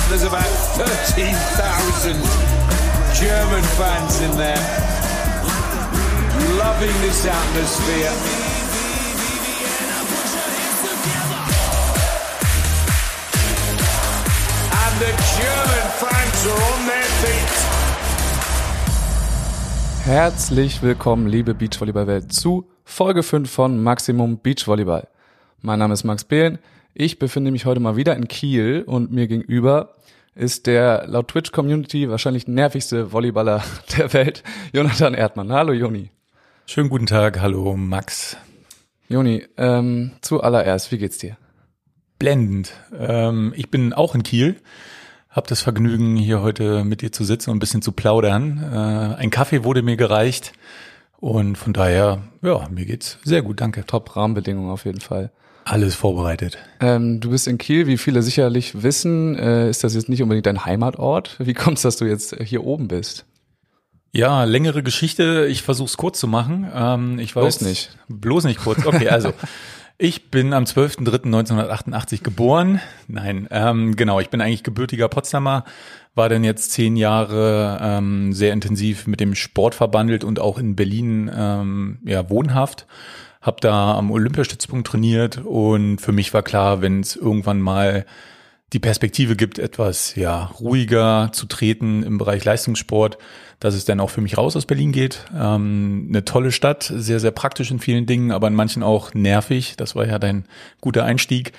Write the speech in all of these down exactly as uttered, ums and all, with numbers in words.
there's about thirteen thousand German fans in there, loving this atmosphere. And the German fans are on their feet. Herzlich willkommen, liebe Beachvolleyball-Welt, zu Folge fünf von Maximum Beachvolleyball. Mein Name ist Max Behlen. Ich befinde mich heute mal wieder in Kiel und mir gegenüber ist der laut Twitch-Community wahrscheinlich nervigste Volleyballer der Welt, Jonathan Erdmann. Hallo Joni. Schönen guten Tag, hallo Max. Joni, ähm, zuallererst, wie geht's dir? Blendend. Ähm, ich bin auch in Kiel, habe das Vergnügen, hier heute mit dir zu sitzen und ein bisschen zu plaudern. Äh, ein Kaffee wurde mir gereicht und von daher, ja, mir geht's sehr gut, danke. Top Rahmenbedingungen auf jeden Fall. Alles vorbereitet. Ähm, du bist in Kiel, wie viele sicherlich wissen, äh, ist das jetzt nicht unbedingt dein Heimatort. Wie kommt's, dass du jetzt hier oben bist? Ja, längere Geschichte. Ich versuche es kurz zu machen. Ähm, ich weiß bloß nicht. Bloß nicht kurz. Okay, also ich bin am zwölften dritten neunzehnhundertachtundachtzig geboren. Nein, ähm, genau. Ich bin eigentlich gebürtiger Potsdamer. War dann jetzt zehn Jahre ähm, sehr intensiv mit dem Sport verbandelt und auch in Berlin ähm, ja wohnhaft. Hab da am Olympiastützpunkt trainiert und für mich war klar, wenn es irgendwann mal die Perspektive gibt, etwas ja ruhiger zu treten im Bereich Leistungssport, dass es dann auch für mich raus aus Berlin geht. Ähm, eine tolle Stadt, sehr, sehr praktisch in vielen Dingen, aber in manchen auch nervig. Das war ja dein guter Einstieg.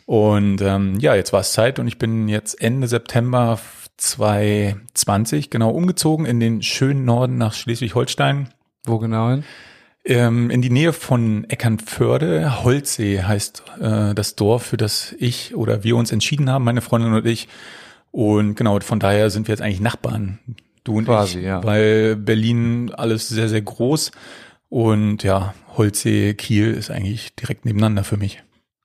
Und ähm, ja, jetzt war es Zeit und ich bin jetzt Ende September zwanzig zwanzig genau umgezogen in den schönen Norden nach Schleswig-Holstein. Wo genau hin? Ähm, in die Nähe von Eckernförde. Holzsee heißt äh, das Dorf, für das ich oder wir uns entschieden haben, meine Freundin und ich. Und genau, von daher sind wir jetzt eigentlich Nachbarn, du und Quasi, ich, ja. Weil Berlin alles sehr, sehr groß und ja, Holzsee, Kiel ist eigentlich direkt nebeneinander für mich.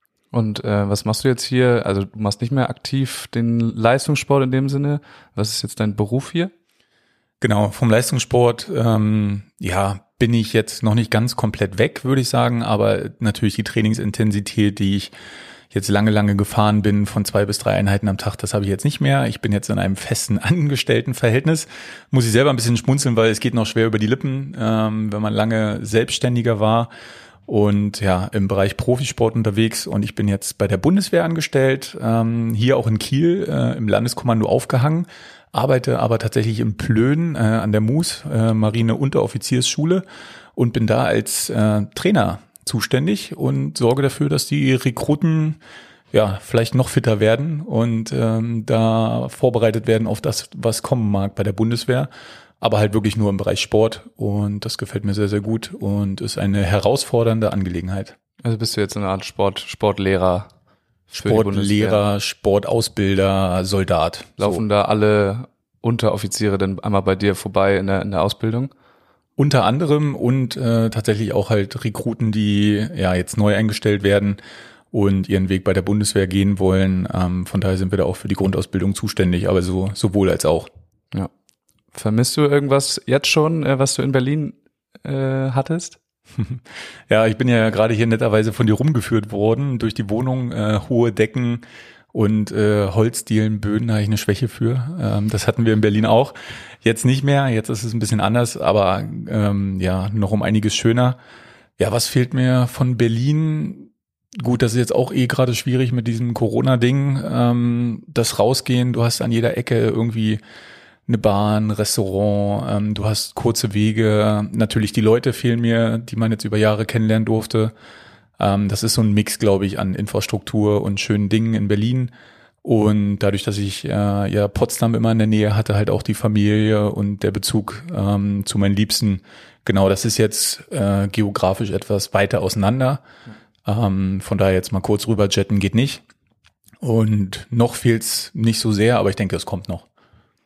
Und äh, was machst du jetzt hier? Also du machst nicht mehr aktiv den Leistungssport in dem Sinne. Was ist jetzt dein Beruf hier? Genau, vom Leistungssport, ähm, ja, bin ich jetzt noch nicht ganz komplett weg, würde ich sagen, aber natürlich die Trainingsintensität, die ich jetzt lange, lange gefahren bin, von zwei bis drei Einheiten am Tag, das habe ich jetzt nicht mehr. Ich bin jetzt in einem festen Angestelltenverhältnis. Muss ich selber ein bisschen schmunzeln, weil es geht noch schwer über die Lippen, ähm, wenn man lange selbstständiger war und ja, im Bereich Profisport unterwegs. Und ich bin jetzt bei der Bundeswehr angestellt, ähm, hier auch in Kiel, äh, im Landeskommando aufgehangen. Arbeite aber tatsächlich in Plön äh, an der M U S, äh, Marine-Unteroffiziersschule, und bin da als äh, Trainer zuständig und sorge dafür, dass die Rekruten ja vielleicht noch fitter werden und ähm, da vorbereitet werden auf das, was kommen mag bei der Bundeswehr, aber halt wirklich nur im Bereich Sport, und das gefällt mir sehr, sehr gut und ist eine herausfordernde Angelegenheit. Also bist du jetzt eine Art Sport, Sportlehrer? Sportlehrer, Sportausbilder, Soldat. Laufen so. Da alle Unteroffiziere dann einmal bei dir vorbei in der, in der Ausbildung? Unter anderem und äh, tatsächlich auch halt Rekruten, die ja jetzt neu eingestellt werden und ihren Weg bei der Bundeswehr gehen wollen. Ähm, von daher sind wir da auch für die Grundausbildung zuständig, aber so sowohl als auch. Ja. Vermisst du irgendwas jetzt schon, äh, was du in Berlin äh, hattest? Ja, ich bin ja gerade hier netterweise von dir rumgeführt worden durch die Wohnung, äh, hohe Decken und äh, Holzdielenböden, da habe ich eine Schwäche für. Ähm, das hatten wir in Berlin auch. Jetzt nicht mehr, jetzt ist es ein bisschen anders, aber ähm, ja, noch um einiges schöner. Ja, was fehlt mir von Berlin? Gut, das ist jetzt auch eh gerade schwierig mit diesem Corona-Ding. Ähm, das Rausgehen, du hast an jeder Ecke irgendwie eine Bahn, Restaurant, ähm, du hast kurze Wege, natürlich die Leute fehlen mir, die man jetzt über Jahre kennenlernen durfte. Ähm, das ist so ein Mix, glaube ich, an Infrastruktur und schönen Dingen in Berlin, und dadurch, dass ich äh, ja Potsdam immer in der Nähe hatte, halt auch die Familie und der Bezug ähm, zu meinen Liebsten. Genau, das ist jetzt äh, geografisch etwas weiter auseinander. Ähm, von daher jetzt mal kurz rüber jetten geht nicht, und noch fehlt's nicht so sehr, aber ich denke, es kommt noch.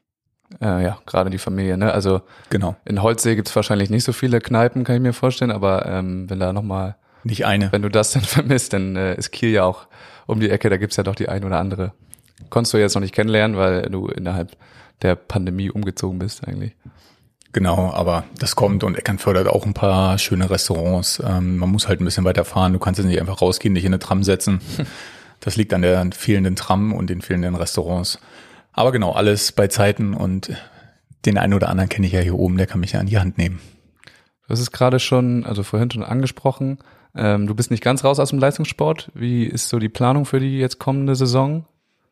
Äh, ja, gerade die Familie, ne? Also genau. In Holzsee gibt's wahrscheinlich nicht so viele Kneipen, kann ich mir vorstellen, aber ähm, wenn da nochmal nicht eine. Wenn du das dann vermisst, dann äh, ist Kiel ja auch um die Ecke, da gibt's ja doch die ein oder andere. Konntest du jetzt noch nicht kennenlernen, weil du innerhalb der Pandemie umgezogen bist eigentlich. Genau, aber das kommt, und Eckernförde hat auch ein paar schöne Restaurants. Ähm, man muss halt ein bisschen weiter fahren, du kannst jetzt nicht einfach rausgehen, dich in eine Tram setzen. Das liegt an der fehlenden Tram und den fehlenden Restaurants. Aber genau, alles bei Zeiten und den einen oder anderen kenne ich ja hier oben, der kann mich ja an die Hand nehmen. Du hast es gerade schon, also vorhin schon angesprochen, ähm, du bist nicht ganz raus aus dem Leistungssport. Wie ist so die Planung für die jetzt kommende Saison?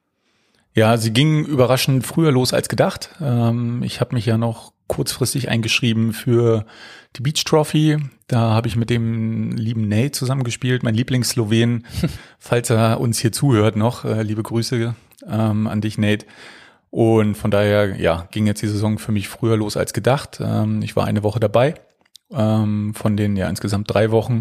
Ja, sie ging überraschend früher los als gedacht. Ähm, ich habe mich ja noch kurzfristig eingeschrieben für die Beach Trophy. Da habe ich mit dem lieben Nate zusammengespielt, mein Lieblings-Slowen. Falls er uns hier zuhört noch, äh, liebe Grüße ähm, an dich, Nate. Und von daher, ja, ging jetzt die Saison für mich früher los als gedacht. Ähm, ich war eine Woche dabei, ähm, von den ja insgesamt drei Wochen.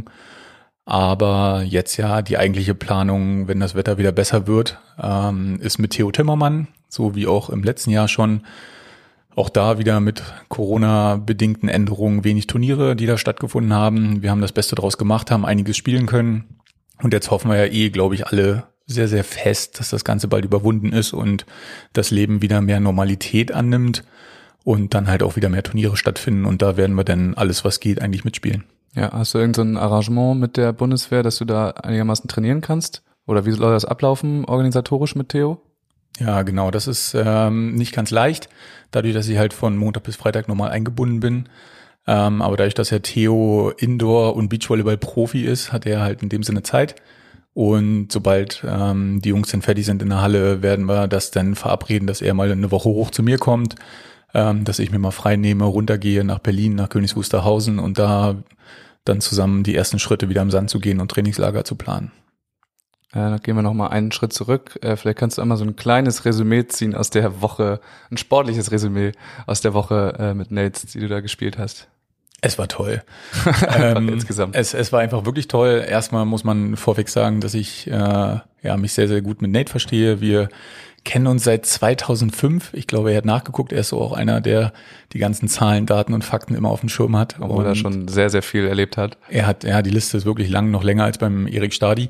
Aber jetzt ja die eigentliche Planung, wenn das Wetter wieder besser wird, ähm, ist mit Theo Timmermann, so wie auch im letzten Jahr schon. Auch da wieder mit Corona-bedingten Änderungen wenig Turniere, die da stattgefunden haben. Wir haben das Beste draus gemacht, haben einiges spielen können. Und jetzt hoffen wir ja eh, glaube ich, alle sehr, sehr fest, dass das Ganze bald überwunden ist und das Leben wieder mehr Normalität annimmt und dann halt auch wieder mehr Turniere stattfinden. Und da werden wir dann alles, was geht, eigentlich mitspielen. Ja, hast du irgend so ein Arrangement mit der Bundeswehr, dass du da einigermaßen trainieren kannst? Oder wie soll das ablaufen organisatorisch mit Theo? Ja, genau, das ist ähm, nicht ganz leicht, dadurch, dass ich halt von Montag bis Freitag normal eingebunden bin. Ähm, aber dadurch, dass ja Theo Indoor- und Beachvolleyball-Profi ist, hat er halt in dem Sinne Zeit. Und sobald ähm, die Jungs dann fertig sind in der Halle, werden wir das dann verabreden, dass er mal eine Woche hoch zu mir kommt, ähm, dass ich mir mal frei nehme, runtergehe nach Berlin, nach Königs Wusterhausen und da dann zusammen die ersten Schritte wieder im Sand zu gehen und Trainingslager zu planen. Äh, dann gehen wir nochmal einen Schritt zurück. Äh, vielleicht kannst du einmal so ein kleines Resümee ziehen aus der Woche, ein sportliches Resümee aus der Woche äh, mit Nates, die du da gespielt hast. Es war toll. ähm, insgesamt. Es, es war einfach wirklich toll. Erstmal muss man vorweg sagen, dass ich äh, ja mich sehr, sehr gut mit Nate verstehe. Wir kennen uns seit zweitausendfünf. Ich glaube, er hat nachgeguckt. Er ist so auch einer, der die ganzen Zahlen, Daten und Fakten immer auf dem Schirm hat. Obwohl er schon sehr, sehr viel erlebt hat. Er hat, ja, die Liste ist wirklich lang, noch länger als beim Erik Stadi.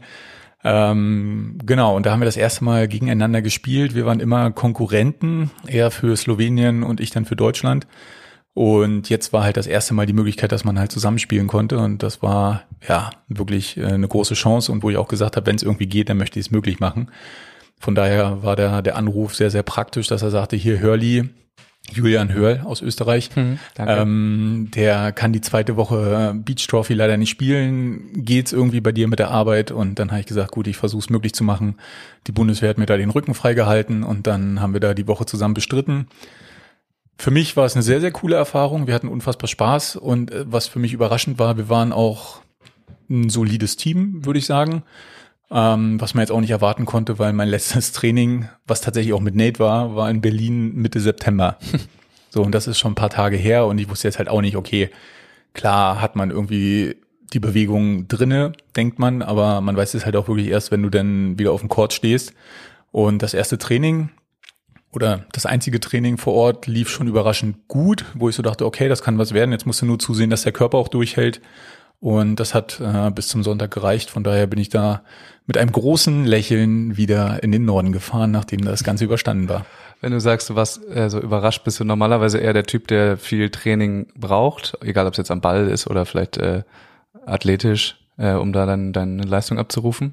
Ähm, genau, und da haben wir das erste Mal gegeneinander gespielt. Wir waren immer Konkurrenten, er für Slowenien und ich dann für Deutschland. Und jetzt war halt das erste Mal die Möglichkeit, dass man halt zusammenspielen konnte. Und das war ja wirklich eine große Chance. Und wo ich auch gesagt habe, wenn es irgendwie geht, dann möchte ich es möglich machen. Von daher war der, der Anruf sehr, sehr praktisch, dass er sagte, hier Hörli, Julian Hörl aus Österreich, hm, ähm, der kann die zweite Woche Beach Trophy leider nicht spielen. Geht's irgendwie bei dir mit der Arbeit? Und dann habe ich gesagt, gut, ich versuche es möglich zu machen. Die Bundeswehr hat mir da den Rücken freigehalten und dann haben wir da die Woche zusammen bestritten. Für mich war es eine sehr, sehr coole Erfahrung. Wir hatten unfassbar Spaß und was für mich überraschend war, wir waren auch ein solides Team, würde ich sagen. Ähm, was man jetzt auch nicht erwarten konnte, weil mein letztes Training, was tatsächlich auch mit Nate war, war in Berlin Mitte September. So, und das ist schon ein paar Tage her und ich wusste jetzt halt auch nicht, okay, klar hat man irgendwie die Bewegung drinne, denkt man, aber man weiß es halt auch wirklich erst, wenn du dann wieder auf dem Court stehst. Und das erste Training oder das einzige Training vor Ort lief schon überraschend gut, wo ich so dachte, okay, das kann was werden. Jetzt musst du nur zusehen, dass der Körper auch durchhält. Und das hat äh, bis zum Sonntag gereicht. Von daher bin ich da mit einem großen Lächeln wieder in den Norden gefahren, nachdem das Ganze überstanden war. Wenn du sagst, du warst äh, so überrascht, bist du normalerweise eher der Typ, der viel Training braucht, egal ob es jetzt am Ball ist oder vielleicht äh, athletisch, äh, um da dann deine Leistung abzurufen?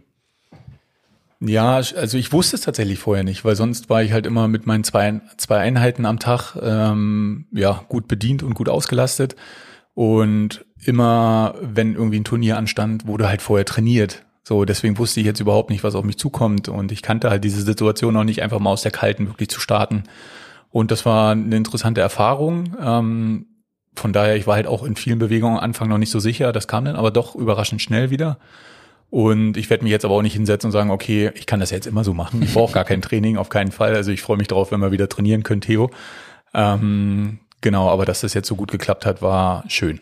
Ja, also ich wusste es tatsächlich vorher nicht, weil sonst war ich halt immer mit meinen zwei, zwei Einheiten am Tag ähm, ja gut bedient und gut ausgelastet. Und immer, wenn irgendwie ein Turnier anstand, wurde halt vorher trainiert. So, deswegen wusste ich jetzt überhaupt nicht, was auf mich zukommt. Und ich kannte halt diese Situation auch nicht, einfach mal aus der Kalten wirklich zu starten. Und das war eine interessante Erfahrung. Ähm, von daher, ich war halt auch in vielen Bewegungen am Anfang noch nicht so sicher. Das kam dann aber doch überraschend schnell wieder. Und ich werde mich jetzt aber auch nicht hinsetzen und sagen, okay, ich kann das jetzt immer so machen. Ich brauche gar kein Training, auf keinen Fall. Also ich freue mich drauf, wenn wir wieder trainieren können, Theo. Ähm, genau, aber dass das jetzt so gut geklappt hat, war schön.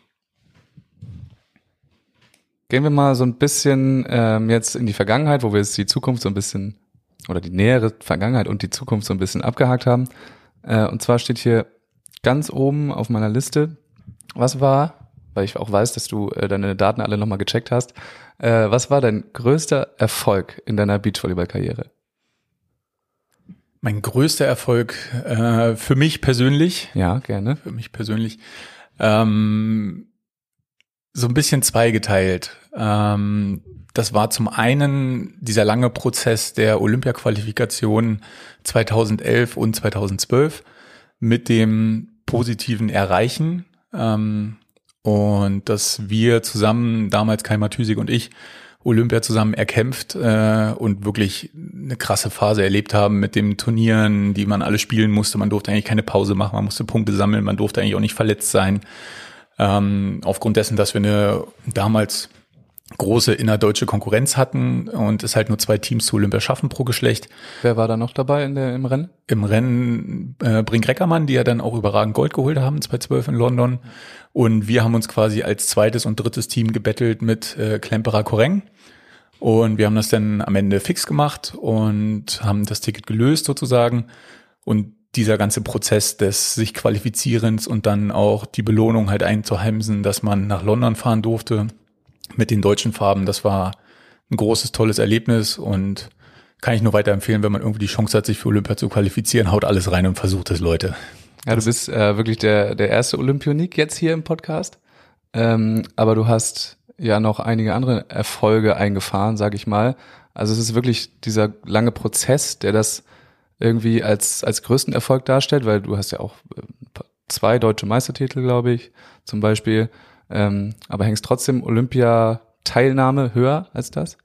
Gehen wir mal so ein bisschen ähm, jetzt in die Vergangenheit, wo wir jetzt die Zukunft so ein bisschen, oder die nähere Vergangenheit und die Zukunft so ein bisschen abgehakt haben. Äh, und zwar steht hier ganz oben auf meiner Liste, was war, weil ich auch weiß, dass du äh, deine Daten alle nochmal gecheckt hast, äh, was war dein größter Erfolg in deiner Beachvolleyball-Karriere? Mein größter Erfolg äh, für mich persönlich. Ja, gerne. Für mich persönlich. Ähm, so ein bisschen zweigeteilt. Ähm, das war zum einen dieser lange Prozess der Olympia-Qualifikation zweitausendelf und zweitausendzwölf mit dem positiven Erreichen ähm, und dass wir zusammen, damals Kai Matysik und ich, Olympia zusammen erkämpft äh, und wirklich eine krasse Phase erlebt haben mit den Turnieren, die man alle spielen musste. Man durfte eigentlich keine Pause machen, man musste Punkte sammeln, man durfte eigentlich auch nicht verletzt sein. Ähm, aufgrund dessen, dass wir eine damals große innerdeutsche Konkurrenz hatten und es halt nur zwei Teams zu Olympia schaffen pro Geschlecht. Wer war da noch dabei in der, im Rennen? Im Rennen äh, Brink-Reckermann, die ja dann auch überragend Gold geholt haben, zweitausendzwölf in London. Und wir haben uns quasi als zweites und drittes Team gebettelt mit äh, Klemperer Koreng. Und wir haben das dann am Ende fix gemacht und haben das Ticket gelöst sozusagen. Und dieser ganze Prozess des sich Qualifizierens und dann auch die Belohnung halt einzuheimsen, dass man nach London fahren durfte mit den deutschen Farben, das war ein großes, tolles Erlebnis und kann ich nur weiterempfehlen, wenn man irgendwie die Chance hat, sich für Olympia zu qualifizieren, haut alles rein und versucht es, Leute. Ja, du bist äh, wirklich der, der erste Olympionik jetzt hier im Podcast, ähm, aber du hast ja noch einige andere Erfolge eingefahren, sag ich mal. Also es ist wirklich dieser lange Prozess, der das irgendwie als als größten Erfolg darstellt, weil du hast ja auch zwei deutsche Meistertitel, glaube ich, zum Beispiel, ähm, aber hängst trotzdem Olympia-Teilnahme höher als das?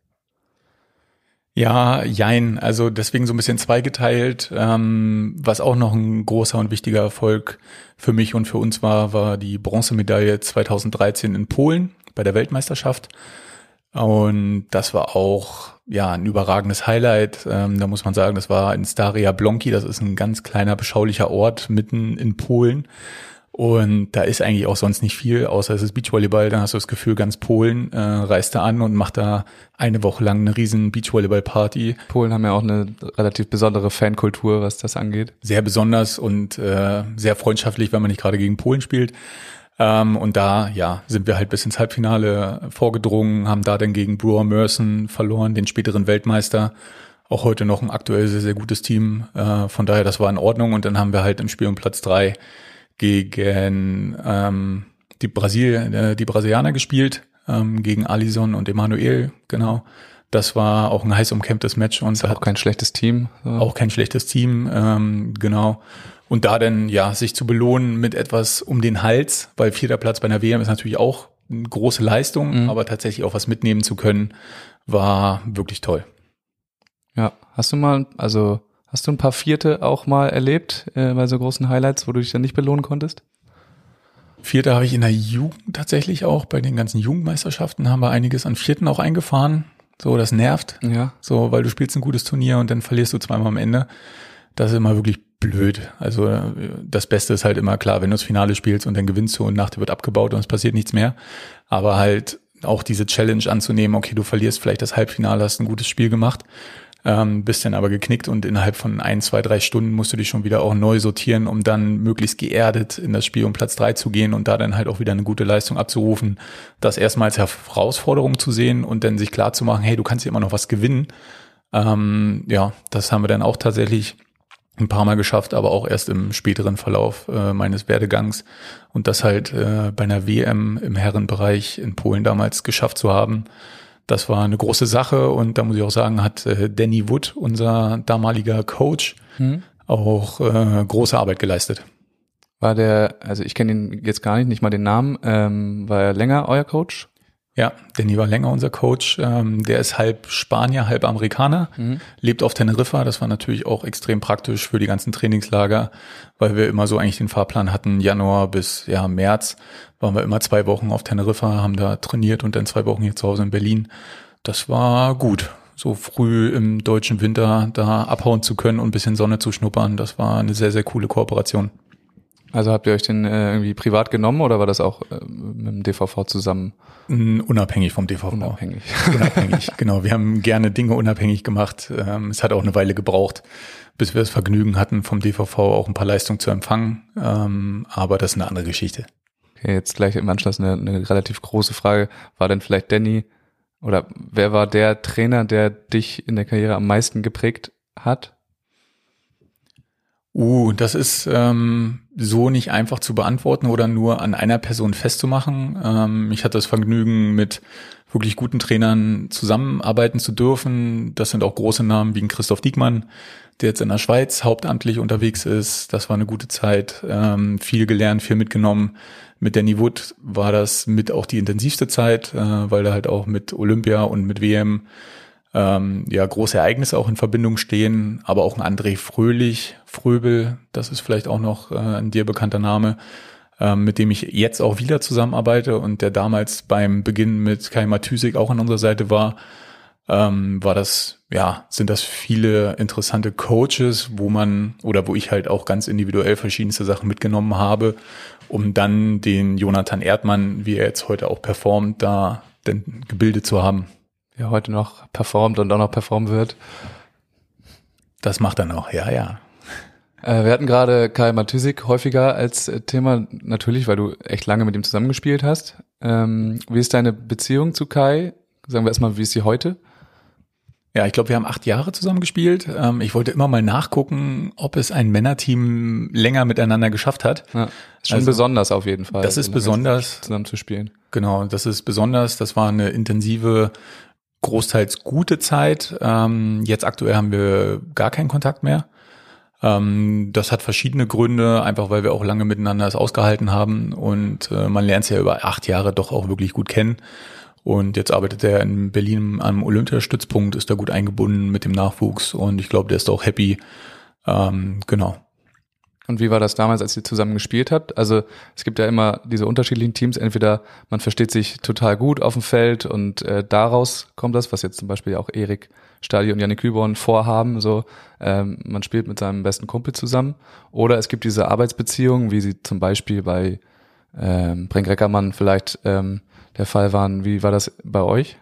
Ja, jein, also deswegen so ein bisschen zweigeteilt. Ähm, was auch noch ein großer und wichtiger Erfolg für mich und für uns war, war die Bronzemedaille zweitausenddreizehn in Polen bei der Weltmeisterschaft. Und das war auch ja ein überragendes Highlight. Ähm, da muss man sagen, das war in Staria Blonki, das ist ein ganz kleiner, beschaulicher Ort mitten in Polen. Und da ist eigentlich auch sonst nicht viel, außer es ist Beachvolleyball. Dann hast du das Gefühl, ganz Polen äh, reist da an und macht da eine Woche lang eine riesen Beachvolleyball-Party. Polen haben ja auch eine relativ besondere Fankultur, was das angeht. Sehr besonders und äh, sehr freundschaftlich, wenn man nicht gerade gegen Polen spielt. Ähm, und da, ja, sind wir halt bis ins Halbfinale vorgedrungen, haben da dann gegen Brewer Merson verloren, den späteren Weltmeister. Auch heute noch ein aktuell sehr, sehr gutes Team. Äh, von daher, das war in Ordnung. Und dann haben wir halt im Spiel um Platz drei gegen ähm, die Brasil, äh, die Brasilianer gespielt, ähm, gegen Alisson und Emanuel, genau. Das war auch ein heiß umkämpftes Match. Und ist auch kein schlechtes Team. So. Auch kein schlechtes Team, ähm, genau. Und da dann, ja, sich zu belohnen mit etwas um den Hals, weil vierter Platz bei einer W M ist natürlich auch eine große Leistung, mhm. aber tatsächlich auch was mitnehmen zu können, war wirklich toll. Ja, hast du mal, also hast du ein paar Vierte auch mal erlebt äh, bei so großen Highlights, wo du dich dann nicht belohnen konntest? Vierte habe ich in der Jugend tatsächlich auch, bei den ganzen Jugendmeisterschaften haben wir einiges an Vierten auch eingefahren. So, das nervt. Ja. So, weil du spielst ein gutes Turnier und dann verlierst du zweimal am Ende. Das ist immer wirklich blöd. Also das Beste ist halt immer klar, wenn du das Finale spielst und dann gewinnst du und nachher wird abgebaut und es passiert nichts mehr. Aber halt auch diese Challenge anzunehmen, okay, du verlierst vielleicht das Halbfinale, hast ein gutes Spiel gemacht, ähm, bist dann aber geknickt und innerhalb von ein, zwei, drei Stunden musst du dich schon wieder auch neu sortieren, um dann möglichst geerdet in das Spiel um Platz drei zu gehen und da dann halt auch wieder eine gute Leistung abzurufen, das erstmal als Herausforderung zu sehen und dann sich klar zu machen, hey, du kannst hier immer noch was gewinnen. Ähm, ja, das haben wir dann auch tatsächlich ein paar Mal geschafft, aber auch erst im späteren Verlauf äh, meines Werdegangs und das halt äh, bei einer W M im Herrenbereich in Polen damals geschafft zu haben. Das war eine große Sache und da muss ich auch sagen, hat äh, Danny Wood, unser damaliger Coach, hm. auch äh, große Arbeit geleistet. War der, also ich kenne ihn jetzt gar nicht, nicht mal den Namen, ähm, war er länger euer Coach? Ja, Danny war länger unser Coach. Ähm, der ist halb Spanier, halb Amerikaner, mhm. lebt auf Teneriffa. Das war natürlich auch extrem praktisch für die ganzen Trainingslager, weil wir immer so eigentlich den Fahrplan hatten, Januar bis ja März waren wir immer zwei Wochen auf Teneriffa, haben da trainiert und dann zwei Wochen hier zu Hause in Berlin. Das war gut, so früh im deutschen Winter da abhauen zu können und ein bisschen Sonne zu schnuppern. Das war eine sehr, sehr coole Kooperation. Also habt ihr euch den äh, irgendwie privat genommen oder war das auch äh, mit dem D V V zusammen? Unabhängig vom D V V. Unabhängig. Unabhängig, genau. Wir haben gerne Dinge unabhängig gemacht. Ähm, es hat auch eine Weile gebraucht, bis wir das Vergnügen hatten, vom D V V auch ein paar Leistungen zu empfangen. Ähm, aber das ist eine andere Geschichte. Okay, jetzt gleich im Anschluss eine, eine relativ große Frage. War denn vielleicht Danny oder wer war der Trainer, der dich in der Karriere am meisten geprägt hat? Uh, das ist ähm, so nicht einfach zu beantworten oder nur an einer Person festzumachen. Ähm, ich hatte das Vergnügen, mit wirklich guten Trainern zusammenarbeiten zu dürfen. Das sind auch große Namen wie ein Christoph Diekmann, der jetzt in der Schweiz hauptamtlich unterwegs ist. Das war eine gute Zeit, ähm, viel gelernt, viel mitgenommen. Mit Danny Wood war das mit auch die intensivste Zeit, äh, weil da halt auch mit Olympia und mit W M ähm, ja große Ereignisse auch in Verbindung stehen. Aber auch ein André Fröhlich, Fröbel, das ist vielleicht auch noch äh, ein dir bekannter Name, ähm, mit dem ich jetzt auch wieder zusammenarbeite und der damals beim Beginn mit Kai Matysik auch an unserer Seite war. Ähm, war das, ja, sind das viele interessante Coaches, wo man, oder wo ich halt auch ganz individuell verschiedenste Sachen mitgenommen habe, um dann den Jonathan Erdmann, wie er jetzt heute auch performt, da denn gebildet zu haben. Ja, heute noch performt und auch noch performen wird. Das macht er noch, ja, ja. Äh, wir hatten gerade Kai Matysik häufiger als Thema, natürlich, weil du echt lange mit ihm zusammengespielt hast. Ähm, wie ist deine Beziehung zu Kai? Sagen wir erstmal, wie ist sie heute? Ja, ich glaube, wir haben acht Jahre zusammen gespielt. Ähm, ich wollte immer mal nachgucken, ob es ein Männerteam länger miteinander geschafft hat. Ja, ist schon also, besonders auf jeden Fall. Das ist besonders. Zusammen zu spielen. Genau, das ist besonders. Das war eine intensive, großteils gute Zeit. Ähm, jetzt aktuell haben wir gar keinen Kontakt mehr. Ähm, das hat verschiedene Gründe, einfach weil wir auch lange miteinander es ausgehalten haben. Und äh, man lernt es ja über acht Jahre doch auch wirklich gut kennen. Und jetzt arbeitet er in Berlin am Olympiastützpunkt, ist da gut eingebunden mit dem Nachwuchs und ich glaube, der ist auch happy. Ähm, genau. Und wie war das damals, als ihr zusammen gespielt habt? Also es gibt ja immer diese unterschiedlichen Teams. Entweder man versteht sich total gut auf dem Feld und äh, daraus kommt das, was jetzt zum Beispiel auch Erik Stadi und Yannick Küborn vorhaben. So, ähm, man spielt mit seinem besten Kumpel zusammen. Oder es gibt diese Arbeitsbeziehungen, wie sie zum Beispiel bei ähm, Brenk Reckermann vielleicht ähm, der Fall waren. Wie war das bei euch?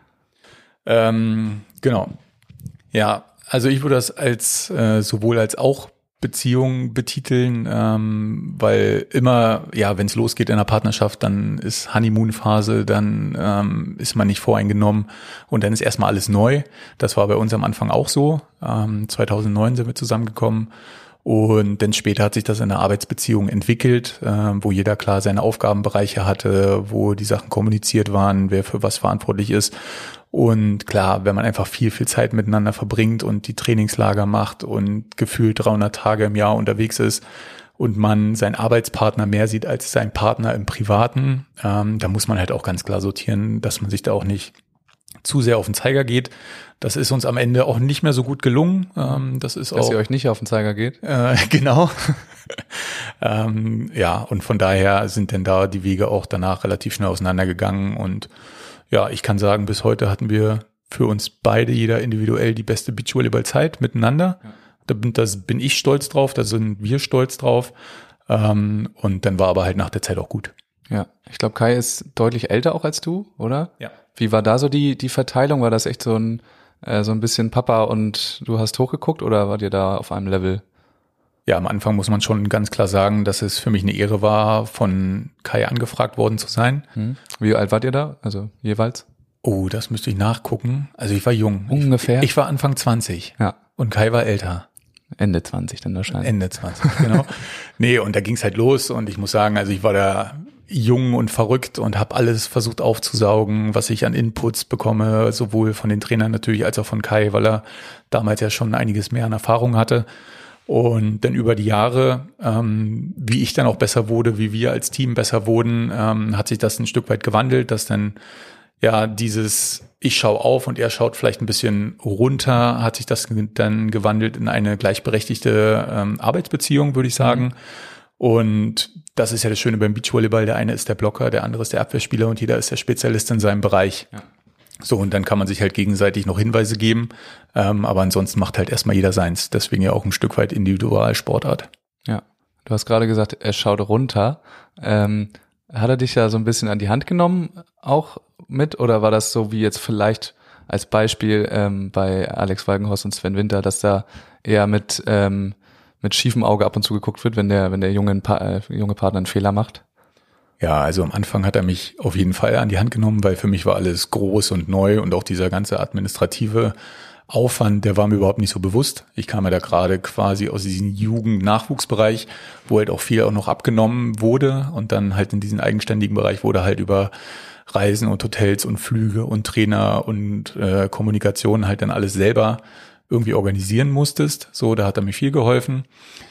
Ähm, genau. Ja, also ich würde das als äh, sowohl als auch Beziehung betiteln, ähm, weil immer, ja, wenn es losgeht in einer Partnerschaft, dann ist Honeymoon-Phase, dann ähm, ist man nicht voreingenommen und dann ist erstmal alles neu. Das war bei uns am Anfang auch so. Ähm, zweitausendneun sind wir zusammengekommen. Und dann später hat sich das in einer Arbeitsbeziehung entwickelt, äh, wo jeder klar seine Aufgabenbereiche hatte, wo die Sachen kommuniziert waren, wer für was verantwortlich ist. Und klar, wenn man einfach viel, viel Zeit miteinander verbringt und die Trainingslager macht und gefühlt dreihundert Tage im Jahr unterwegs ist und man seinen Arbeitspartner mehr sieht als seinen Partner im Privaten, ähm, da muss man halt auch ganz klar sortieren, dass man sich da auch nicht zu sehr auf den Zeiger geht. Das ist uns am Ende auch nicht mehr so gut gelungen. Ähm, das ist Dass auch, ihr euch nicht auf den Zeiger geht? Äh, genau. ähm, ja, und von daher sind denn da die Wege auch danach relativ schnell auseinandergegangen. Und ja, ich kann sagen, bis heute hatten wir für uns beide, jeder individuell, die beste Beachvolleyball-Zeit miteinander. Ja. Da bin, das bin ich stolz drauf, da sind wir stolz drauf. Ähm, und dann war aber halt nach der Zeit auch gut. Ja, ich glaube, Kai ist deutlich älter auch als du, oder? Ja. Wie war da so die die Verteilung? War das echt so ein äh, so ein bisschen Papa und du hast hochgeguckt oder wart ihr da auf einem Level? Ja, am Anfang muss man schon ganz klar sagen, dass es für mich eine Ehre war, von Kai angefragt worden zu sein. Hm. Wie alt wart ihr da? Also jeweils? Oh, das müsste ich nachgucken. Also ich war jung. Ungefähr? Ich, ich war Anfang zwanzig. Ja. Und Kai war älter. Ende zwanzig dann wahrscheinlich. Ende zwanzig, genau. Nee, und da ging's halt los und ich muss sagen, also ich war da jung und verrückt und habe alles versucht aufzusaugen, was ich an Inputs bekomme, sowohl von den Trainern natürlich als auch von Kai, weil er damals ja schon einiges mehr an Erfahrung hatte. Und dann über die Jahre, ähm, wie ich dann auch besser wurde, wie wir als Team besser wurden, ähm, hat sich das ein Stück weit gewandelt, dass dann ja dieses ich schaue auf und er schaut vielleicht ein bisschen runter, hat sich das dann gewandelt in eine gleichberechtigte ähm, Arbeitsbeziehung, würde ich sagen. Mhm. Und das ist ja das Schöne beim Beachvolleyball. Der eine ist der Blocker, der andere ist der Abwehrspieler und jeder ist der Spezialist in seinem Bereich. Ja. So, und dann kann man sich halt gegenseitig noch Hinweise geben. Ähm, aber ansonsten macht halt erstmal jeder seins. Deswegen ja auch ein Stück weit Individualsportart. Ja, du hast gerade gesagt, er schaut runter. Ähm, hat er dich ja so ein bisschen an die Hand genommen auch mit? Oder war das so wie jetzt vielleicht als Beispiel ähm, bei Alex Walkenhorst und Sven Winter, dass da eher mit ähm, mit schiefem Auge ab und zu geguckt wird, wenn der wenn der junge, äh, junge Partner einen Fehler macht? Ja, also am Anfang hat er mich auf jeden Fall an die Hand genommen, weil für mich war alles groß und neu und auch dieser ganze administrative Aufwand, der war mir überhaupt nicht so bewusst. Ich kam ja da gerade quasi aus diesem Jugend-Nachwuchsbereich, wo halt auch viel auch noch abgenommen wurde und dann halt in diesen eigenständigen Bereich wurde halt über Reisen und Hotels und Flüge und Trainer und äh, Kommunikation halt dann alles selber irgendwie organisieren musstest. So, da hat er mir viel geholfen.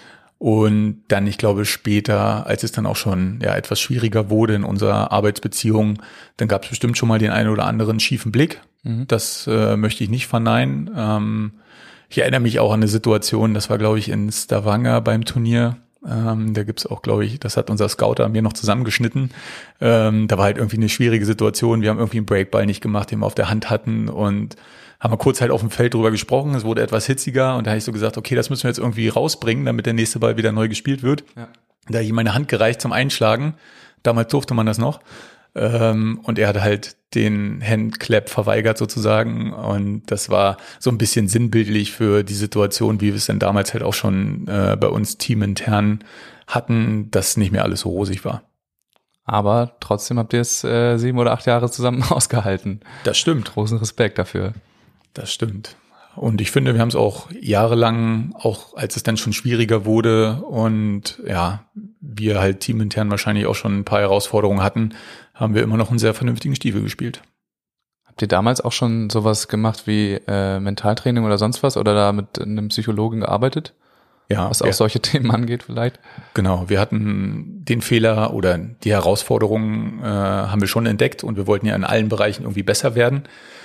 Und dann, ich glaube, später, als es dann auch schon ja etwas schwieriger wurde in unserer Arbeitsbeziehung, dann gab es bestimmt schon mal den einen oder anderen schiefen Blick. Mhm. Das äh, möchte ich nicht verneinen. Ähm, ich erinnere mich auch an eine Situation, das war, glaube ich, in Stavanger beim Turnier. Ähm, da gibt's auch, glaube ich, das hat unser Scouter mir noch zusammengeschnitten. Ähm, da war halt irgendwie eine schwierige Situation. Wir haben irgendwie einen Breakball nicht gemacht, den wir auf der Hand hatten, und haben wir kurz halt auf dem Feld drüber gesprochen. Es wurde etwas hitziger und da habe ich so gesagt, okay, das müssen wir jetzt irgendwie rausbringen, damit der nächste Ball wieder neu gespielt wird. Ja. Da habe ich ihm meine Hand gereicht zum Einschlagen. Damals durfte man das noch. Ähm, und er hat halt den Handclap verweigert sozusagen. Und das war so ein bisschen sinnbildlich für die Situation, wie wir es denn damals halt auch schon äh, bei uns teamintern hatten, dass nicht mehr alles so rosig war. Aber trotzdem habt ihr es äh, sieben oder acht Jahre zusammen ausgehalten. Das stimmt. Großen Respekt dafür. Das stimmt. Und ich finde, wir haben es auch jahrelang, auch als es dann schon schwieriger wurde und ja, wir halt teamintern wahrscheinlich auch schon ein paar Herausforderungen hatten, haben wir immer noch einen sehr vernünftigen Stiefel gespielt. Habt ihr damals auch schon sowas gemacht wie äh, Mentaltraining oder sonst was oder da mit einem Psychologen gearbeitet? Ja, was auch ja. solche Themen angeht vielleicht? Genau, wir hatten den Fehler oder die Herausforderungen äh, haben wir schon entdeckt und wir wollten ja in allen Bereichen irgendwie besser werden.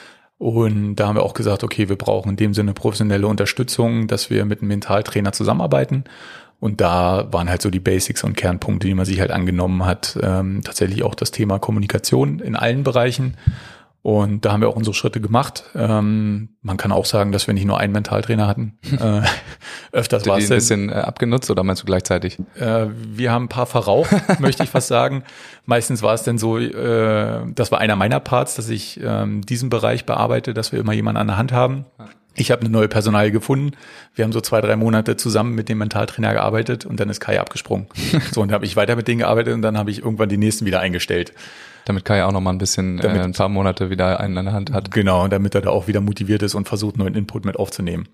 Und da haben wir auch gesagt, okay, wir brauchen in dem Sinne professionelle Unterstützung, dass wir mit einem Mentaltrainer zusammenarbeiten. Und da waren halt so die Basics und Kernpunkte, die man sich halt angenommen hat. Ähm, tatsächlich auch das Thema Kommunikation in allen Bereichen. Und da haben wir auch unsere Schritte gemacht. Ähm, man kann auch sagen, dass wir nicht nur einen Mentaltrainer hatten. äh, öfters war es ein bisschen äh, abgenutzt oder meinst du gleichzeitig? Äh, wir haben ein paar verraucht, möchte ich fast sagen. Meistens war es dann so, äh, das war einer meiner Parts, dass ich ähm, diesen Bereich bearbeite, dass wir immer jemanden an der Hand haben. Ich habe eine neue Personalie gefunden. Wir haben so zwei, drei Monate zusammen mit dem Mentaltrainer gearbeitet und dann ist Kai abgesprungen. So, und dann habe ich weiter mit denen gearbeitet und dann habe ich irgendwann die nächsten wieder eingestellt. Damit Kai auch noch mal ein bisschen, damit, äh, ein paar Monate wieder einen an der Hand hat. Genau, damit er da auch wieder motiviert ist und versucht, neuen Input mit aufzunehmen.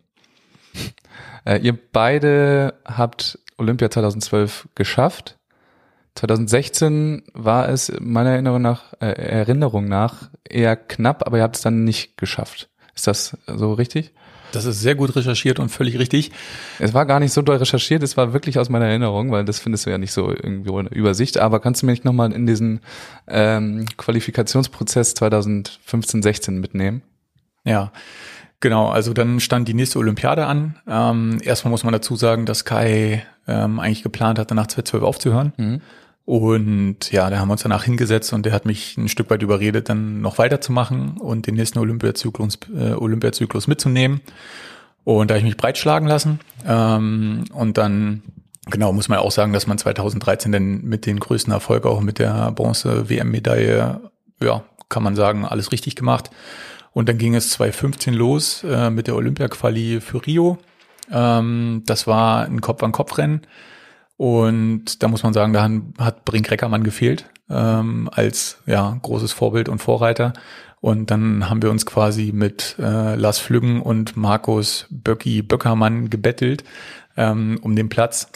Äh, ihr beide habt Olympia zweitausendzwölf geschafft. zweitausendsechzehn war es meiner Erinnerung nach, äh, Erinnerung nach eher knapp, aber ihr habt es dann nicht geschafft. Ist das so richtig? Das ist sehr gut recherchiert und völlig richtig. Es war gar nicht so doll recherchiert, es war wirklich aus meiner Erinnerung, weil das findest du ja nicht so irgendwo in der Übersicht. Aber kannst du mir nicht nochmal in diesen ähm, Qualifikationsprozess zweitausendfünfzehn sechzehn mitnehmen? Ja, genau. Also dann stand die nächste Olympiade an. Ähm, erstmal muss man dazu sagen, dass Kai ähm, eigentlich geplant hatte, nach zweitausendzwölf aufzuhören. Mhm. Und ja, da haben wir uns danach hingesetzt und der hat mich ein Stück weit überredet, dann noch weiterzumachen und den nächsten Olympiazyklus, äh, Olympiazyklus mitzunehmen. Und da habe ich mich breitschlagen lassen. Ähm, und dann, genau, muss man auch sagen, dass man zweitausenddreizehn dann mit den größten Erfolg auch mit der Bronze-W M-Medaille, ja, kann man sagen, alles richtig gemacht. Und dann ging es zweitausendfünfzehn los äh, mit der Olympia-Quali für Rio. Ähm, das war ein Kopf-an-Kopf-Rennen. Und da muss man sagen, da hat Brink Reckermann gefehlt ähm, als ja großes Vorbild und Vorreiter. Und dann haben wir uns quasi mit äh, Lars Flüggen und Markus Böcki Böckermann gebettelt ähm, um den Platz.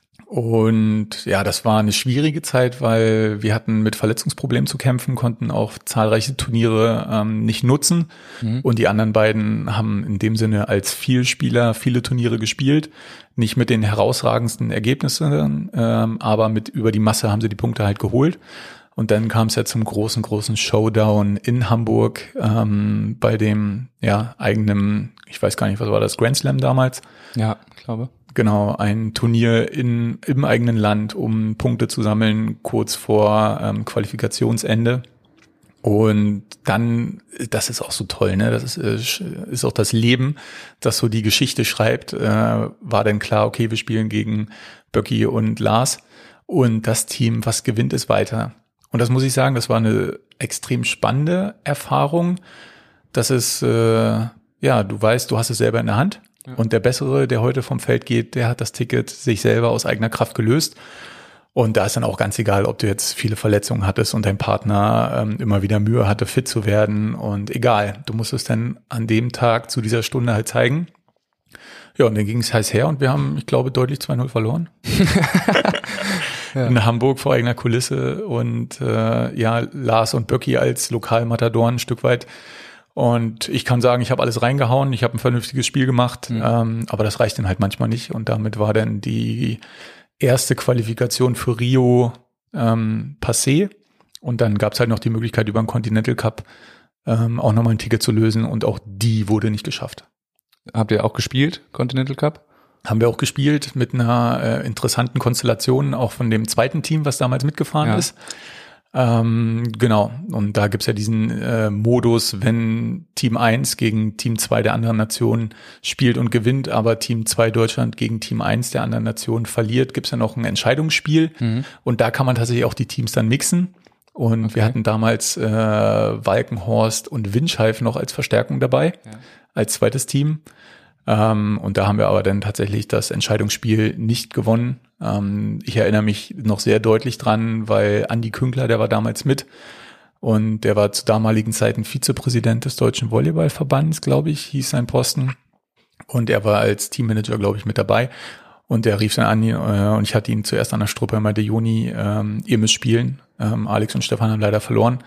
Und ja, das war eine schwierige Zeit, weil wir hatten mit Verletzungsproblemen zu kämpfen, konnten auch zahlreiche Turniere ähm, nicht nutzen. Mhm. Und die anderen beiden haben in dem Sinne als Vielspieler viele Turniere gespielt. Nicht mit den herausragendsten Ergebnissen, ähm, aber mit über die Masse haben sie die Punkte halt geholt. Und dann kam es ja zum großen, großen Showdown in Hamburg ähm, bei dem ja eigenen, ich weiß gar nicht, was war das, Grand Slam damals? Ja, ich glaube. Genau, ein Turnier in, im eigenen Land, um Punkte zu sammeln, kurz vor ähm, Qualifikationsende. Und dann, das ist auch so toll, ne? Das ist, ist auch das Leben, das so die Geschichte schreibt. Äh, war dann klar, okay, wir spielen gegen Böcki und Lars. Und das Team, was gewinnt, ist weiter. Und das muss ich sagen, das war eine extrem spannende Erfahrung. Das ist, äh, ja, du weißt, du hast es selber in der Hand. Und der Bessere, der heute vom Feld geht, der hat das Ticket sich selber aus eigener Kraft gelöst. Und da ist dann auch ganz egal, ob du jetzt viele Verletzungen hattest und dein Partner ähm, immer wieder Mühe hatte, fit zu werden. Und egal, du musst es dann an dem Tag zu dieser Stunde halt zeigen. Ja, und dann ging es heiß her und wir haben, ich glaube, deutlich zwei null verloren. ja. in Hamburg vor eigener Kulisse und äh, ja, Lars und Böcki als Lokalmatadoren ein Stück weit. Und ich kann sagen, ich habe alles reingehauen, ich habe ein vernünftiges Spiel gemacht, mhm. ähm, aber das reicht dann halt manchmal nicht. Und damit war dann die erste Qualifikation für Rio ähm, passé. Und dann gab es halt noch die Möglichkeit, über den Continental Cup ähm, auch nochmal ein Ticket zu lösen. Und auch die wurde nicht geschafft. Habt ihr auch gespielt, Continental Cup? Haben wir auch gespielt mit einer äh, interessanten Konstellation, auch von dem zweiten Team, was damals mitgefahren ja. ist. Ähm, genau, und da gibt's ja diesen äh, Modus, wenn Team eins gegen Team zwei der anderen Nation spielt und gewinnt, aber Team zwei Deutschland gegen Team eins der anderen Nation verliert, gibt's ja noch ein Entscheidungsspiel mhm. und da kann man tatsächlich auch die Teams dann mixen. Und okay. wir hatten damals äh, Walkenhorst und Winscheif noch als Verstärkung dabei, ja. als zweites Team. Ähm, und da haben wir aber dann tatsächlich das Entscheidungsspiel nicht gewonnen. Ähm, ich erinnere mich noch sehr deutlich dran, weil Andi Künkler, der war damals mit und der war zu damaligen Zeiten Vizepräsident des Deutschen Volleyballverbands, glaube ich, hieß sein Posten. Und er war als Teammanager, glaube ich, mit dabei. Und er rief dann an äh, und ich hatte ihn zuerst an der Struppe und meinte, Joni, ähm, ihr müsst spielen. Ähm, Alex und Stefan haben leider verloren.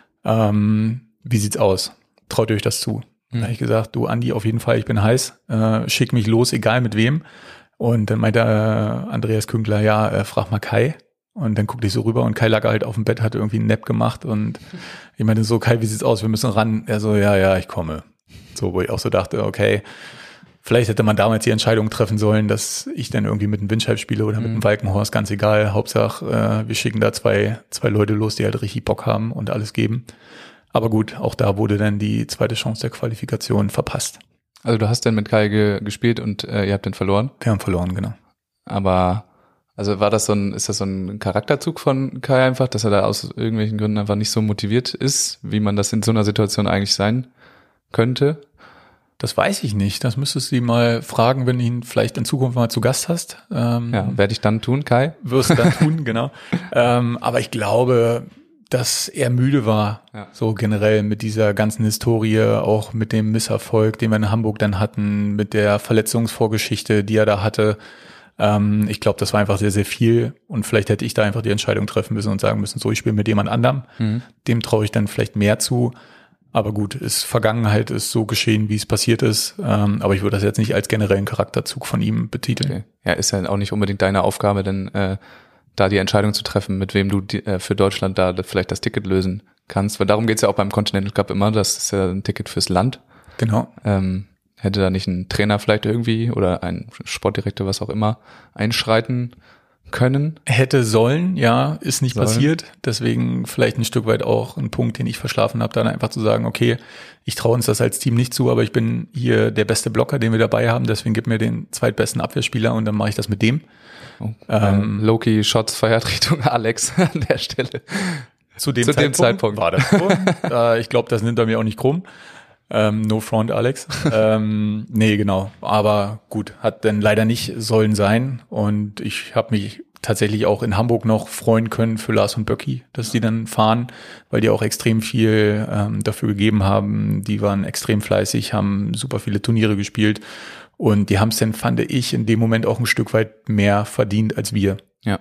Ähm, wie sieht's aus? Traut ihr euch das zu? Da habe ich gesagt, du Andi, auf jeden Fall, ich bin heiß, äh, schick mich los, egal mit wem. Und dann meinte äh, Andreas Künkler, ja, äh, frag mal Kai. Und dann guckte ich so rüber und Kai lag halt auf dem Bett, hatte irgendwie einen Nap gemacht und ich meinte so, Kai, wie sieht's aus, wir müssen ran. Er so, ja, ja, ich komme. So, wo ich auch so dachte, okay, vielleicht hätte man damals die Entscheidung treffen sollen, dass ich dann irgendwie mit einem Windscheib spiele oder mit einem Walkenhorst, ganz egal. Hauptsache, äh, wir schicken da zwei zwei Leute los, die halt richtig Bock haben und alles geben. Aber gut, auch da wurde dann die zweite Chance der Qualifikation verpasst. Also du hast dann mit Kai ge- gespielt und äh, ihr habt dann verloren? Wir haben verloren, genau. Aber also war das so ein, ist das so ein Charakterzug von Kai einfach, dass er da aus irgendwelchen Gründen einfach nicht so motiviert ist, wie man das in so einer Situation eigentlich sein könnte? Das weiß ich nicht. Das müsstest du ihn mal fragen, wenn du ihn vielleicht in Zukunft mal zu Gast hast. Ähm, ja, werde ich dann tun, Kai? Wirst du dann tun, genau. Ähm, aber ich glaube, dass er müde war, ja. so generell mit dieser ganzen Historie, auch mit dem Misserfolg, den wir in Hamburg dann hatten, mit der Verletzungsvorgeschichte, die er da hatte. Ähm, ich glaube, das war einfach sehr, sehr viel und vielleicht hätte ich da einfach die Entscheidung treffen müssen und sagen müssen, so, ich spiele mit jemand anderem. Mhm. Dem traue ich dann vielleicht mehr zu. Aber gut, ist Vergangenheit, ist so geschehen, wie es passiert ist. Ähm, aber ich würde das jetzt nicht als generellen Charakterzug von ihm betiteln. Okay. Ja, ist ja auch nicht unbedingt deine Aufgabe, denn äh, da die Entscheidung zu treffen, mit wem du die, äh, für Deutschland da vielleicht das Ticket lösen kannst. Weil darum geht's ja auch beim Continental Cup immer. Das ist ja ein Ticket fürs Land. Genau. Ähm, hätte da nicht ein Trainer vielleicht irgendwie oder ein Sportdirektor, was auch immer, einschreiten können? Hätte sollen, ja, ist nicht sollen. passiert. Deswegen vielleicht ein Stück weit auch ein Punkt, den ich verschlafen habe, dann einfach zu sagen, okay, ich traue uns das als Team nicht zu, aber ich bin hier der beste Blocker, den wir dabei haben, deswegen gib mir den zweitbesten Abwehrspieler und dann mache ich das mit dem. Oh, ähm, Loki Shots feiert Richtung Alex an der Stelle. Zu dem, zu Zeitpunkt, dem Zeitpunkt war das so. äh, ich glaube, das nimmt er mir auch nicht krumm. Ähm, no front, Alex. ähm, nee, genau. Aber gut, hat dann leider nicht sollen sein. Und ich habe mich tatsächlich auch in Hamburg noch freuen können für Lars und Böcki, dass die dann fahren, weil die auch extrem viel ähm, dafür gegeben haben. Die waren extrem fleißig, haben super viele Turniere gespielt. Und die haben es dann, fand ich, in dem Moment auch ein Stück weit mehr verdient als wir. Ja.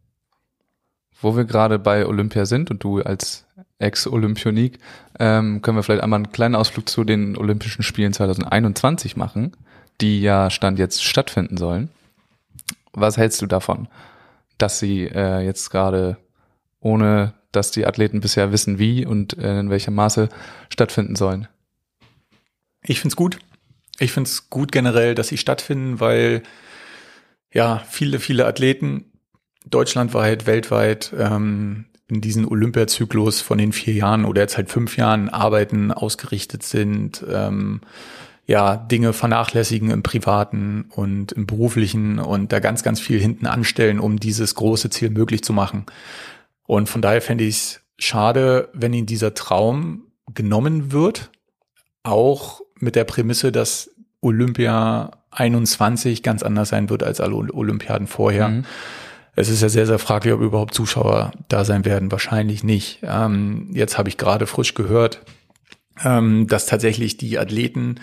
Wo wir gerade bei Olympia sind und du als Ex-Olympionik, ähm, können wir vielleicht einmal einen kleinen Ausflug zu den Olympischen Spielen zwanzig einundzwanzig machen, die ja Stand jetzt stattfinden sollen. Was hältst du davon, dass sie äh, jetzt gerade, ohne dass die Athleten bisher wissen, wie und äh, in welchem Maße stattfinden sollen? Ich find's gut. Ich find's gut generell, dass sie stattfinden, weil ja viele, viele Athleten deutschlandweit, weltweit ähm, in diesen Olympiazyklus von den vier Jahren oder jetzt halt fünf Jahren arbeiten, ausgerichtet sind, ähm, ja, Dinge vernachlässigen im Privaten und im Beruflichen und da ganz, ganz viel hinten anstellen, um dieses große Ziel möglich zu machen. Und von daher fände ich es schade, wenn ihnen dieser Traum genommen wird, auch mit der Prämisse, dass Olympia einundzwanzig ganz anders sein wird als alle Olympiaden vorher. Mhm. Es ist ja sehr, sehr fraglich, ob überhaupt Zuschauer da sein werden. Wahrscheinlich nicht. Ähm, jetzt habe ich gerade frisch gehört, ähm, dass tatsächlich die Athleten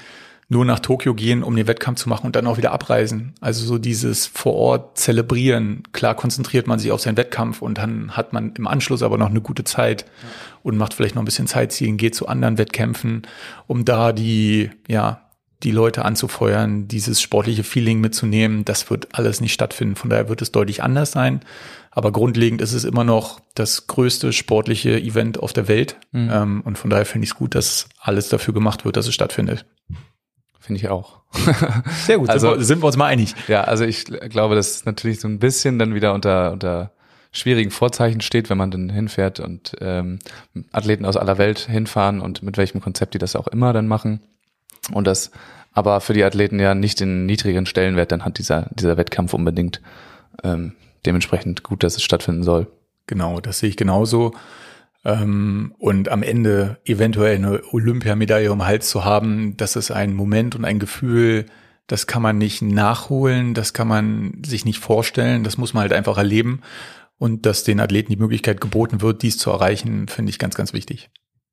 nur nach Tokio gehen, um den Wettkampf zu machen und dann auch wieder abreisen. Also so dieses vor Ort zelebrieren. Klar konzentriert man sich auf seinen Wettkampf und dann hat man im Anschluss aber noch eine gute Zeit ja. und macht vielleicht noch ein bisschen Sightseeing, geht zu anderen Wettkämpfen, um da die, ja, die Leute anzufeuern, dieses sportliche Feeling mitzunehmen. Das wird alles nicht stattfinden. Von daher wird es deutlich anders sein. Aber grundlegend ist es immer noch das größte sportliche Event auf der Welt. Mhm. Ähm, und von daher finde ich es gut, dass alles dafür gemacht wird, dass es stattfindet. Finde ich auch. Sehr gut, also, sind, wir, sind wir uns mal einig. Ja, also ich glaube, dass es natürlich so ein bisschen dann wieder unter, unter schwierigen Vorzeichen steht, wenn man dann hinfährt und ähm, Athleten aus aller Welt hinfahren und mit welchem Konzept die das auch immer dann machen. Und das aber für die Athleten ja nicht den niedrigen Stellenwert dann hat dieser dieser Wettkampf unbedingt. Ähm, dementsprechend gut, dass es stattfinden soll. Genau, das sehe ich genauso. Ähm, und am Ende eventuell eine Olympiamedaille um den Hals zu haben, das ist ein Moment und ein Gefühl, das kann man nicht nachholen, das kann man sich nicht vorstellen, das muss man halt einfach erleben. Und dass den Athleten die Möglichkeit geboten wird, dies zu erreichen, finde ich ganz, ganz wichtig.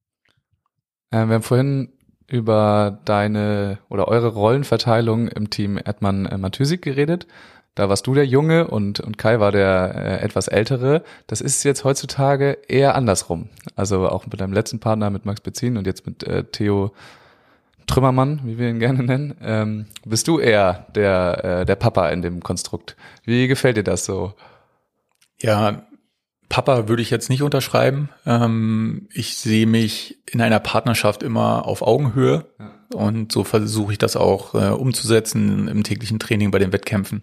Äh, wir haben vorhin über deine oder eure Rollenverteilung im Team Erdmann-Matysik geredet. Da warst du der Junge und und Kai war der äh, etwas ältere. Das ist jetzt heutzutage eher andersrum. Also auch mit deinem letzten Partner, mit Max Bezin und jetzt mit äh, Theo Trümmermann, wie wir ihn gerne nennen. Ähm, bist du eher der äh, der Papa in dem Konstrukt? Wie gefällt dir das so? Ja, Papa würde ich jetzt nicht unterschreiben. Ähm, ich sehe mich in einer Partnerschaft immer auf Augenhöhe. Ja. Und so versuche ich das auch äh, umzusetzen im täglichen Training bei den Wettkämpfen.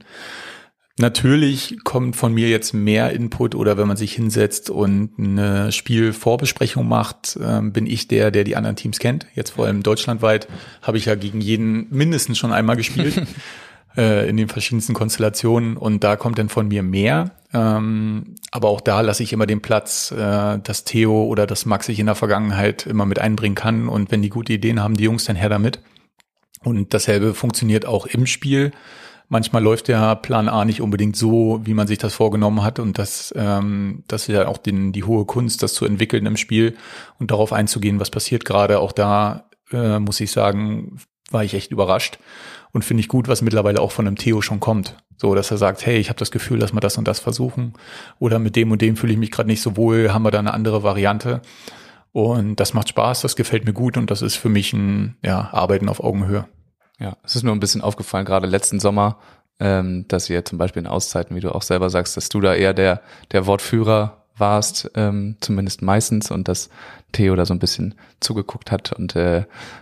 Natürlich kommt von mir jetzt mehr Input oder wenn man sich hinsetzt und eine Spielvorbesprechung macht, äh, bin ich der, der die anderen Teams kennt. Jetzt vor allem deutschlandweit habe ich ja gegen jeden mindestens schon einmal gespielt. äh, in den verschiedensten Konstellationen und da kommt dann von mir mehr. Ähm, aber auch da lasse ich immer den Platz, äh, dass Theo oder dass Max sich in der Vergangenheit immer mit einbringen kann und wenn die gute Ideen haben, die Jungs, dann her damit. Und dasselbe funktioniert auch im Spiel. Manchmal läuft der Plan A nicht unbedingt so, wie man sich das vorgenommen hat und das, ähm, das ist ja auch den, die hohe Kunst, das zu entwickeln im Spiel und darauf einzugehen, was passiert gerade. Auch da äh, muss ich sagen, war ich echt überrascht und finde ich gut, was mittlerweile auch von einem Theo schon kommt. So, dass er sagt, hey, ich habe das Gefühl, dass wir das und das versuchen oder mit dem und dem fühle ich mich gerade nicht so wohl, haben wir da eine andere Variante und das macht Spaß, das gefällt mir gut und das ist für mich ein ja, Arbeiten auf Augenhöhe. Ja, es ist nur ein bisschen aufgefallen, gerade letzten Sommer, ähm, dass ihr zum Beispiel in Auszeiten, wie du auch selber sagst, dass du da eher der der Wortführer warst, ähm, zumindest meistens und dass Theo da so ein bisschen zugeguckt hat und äh,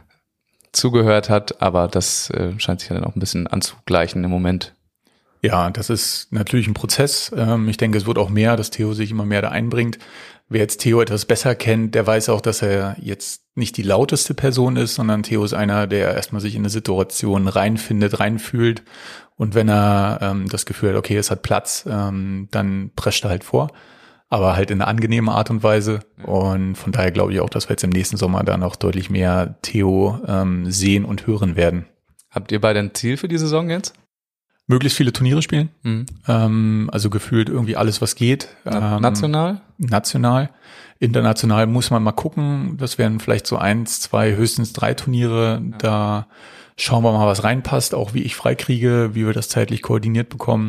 zugehört hat, aber das äh, scheint sich ja dann auch ein bisschen anzugleichen im Moment. Ja, das ist natürlich ein Prozess. Ähm, ich denke, es wird auch mehr, dass Theo sich immer mehr da einbringt. Wer jetzt Theo etwas besser kennt, der weiß auch, dass er jetzt nicht die lauteste Person ist, sondern Theo ist einer, der erstmal sich in eine Situation reinfindet, reinfühlt. Und wenn er ähm, das Gefühl hat, okay, es hat Platz, ähm, dann prescht er halt vor. Aber halt in einer angenehmen Art und Weise. Und von daher glaube ich auch, dass wir jetzt im nächsten Sommer dann auch deutlich mehr Theo ähm, sehen und hören werden. Habt ihr beide ein Ziel für die Saison jetzt? Möglichst viele Turniere spielen. Mhm. Ähm, also gefühlt irgendwie alles, was geht. Na, national? Ähm, national. International muss man mal gucken. Das wären vielleicht so eins, zwei, höchstens drei Turniere. Ja. Da schauen wir mal, was reinpasst. Auch wie ich freikriege, wie wir das zeitlich koordiniert bekommen.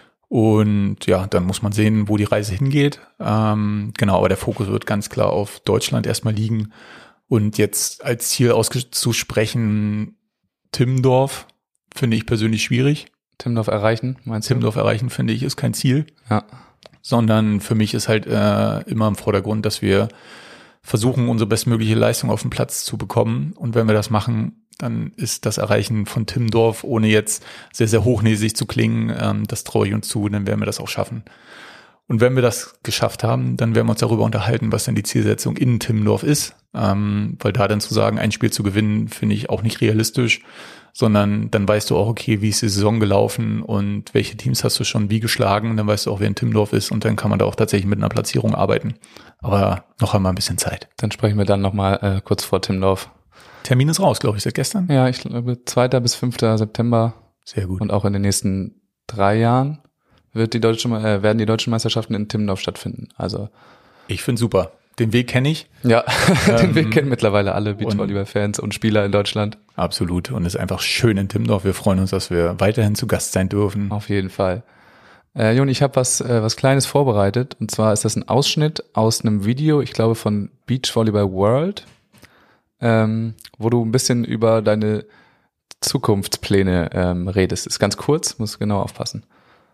Und ja, dann muss man sehen, wo die Reise hingeht. Ähm, genau, aber der Fokus wird ganz klar auf Deutschland erstmal liegen. Und jetzt als Ziel auszusprechen, Timmendorf finde ich persönlich schwierig. Timmendorf erreichen, meinst du? Timmendorf erreichen, finde ich, ist kein Ziel. Ja. Sondern für mich ist halt äh, immer im Vordergrund, dass wir versuchen, unsere bestmögliche Leistung auf den Platz zu bekommen. Und wenn wir das machen, dann ist das Erreichen von Timmendorf, ohne jetzt sehr, sehr hochnäsig zu klingen, ähm, das traue ich uns zu, dann werden wir das auch schaffen. Und wenn wir das geschafft haben, dann werden wir uns darüber unterhalten, was denn die Zielsetzung in Timmendorf ist. Ähm, weil da dann zu sagen, ein Spiel zu gewinnen, finde ich auch nicht realistisch, sondern dann weißt du auch, okay, wie ist die Saison gelaufen und welche Teams hast du schon wie geschlagen, dann weißt du auch, wer in Timmendorf ist und dann kann man da auch tatsächlich mit einer Platzierung arbeiten. Aber noch einmal ein bisschen Zeit. Dann sprechen wir dann nochmal äh, kurz vor Timmendorf. Termin ist raus, glaube ich, seit gestern. Ja, ich glaube zweiter bis fünfter September. Sehr gut. Und auch in den nächsten drei Jahren wird die deutsche, äh, werden die deutschen Meisterschaften in Timmendorf stattfinden. Also ich finde super. den Weg kenne ich. Ja, Ähm, den Weg kennen mittlerweile alle Beachvolleyball-Fans und Spieler in Deutschland. Absolut. Und ist einfach schön in Timmendorf. Wir freuen uns, dass wir weiterhin zu Gast sein dürfen. Auf jeden Fall. Äh, Joni, ich habe was äh, was Kleines vorbereitet. Und zwar ist das ein Ausschnitt aus einem Video, ich glaube von Beachvolleyball World, ähm, wo du ein bisschen über deine Zukunftspläne ähm, redest. Ist ganz kurz, muss genau aufpassen.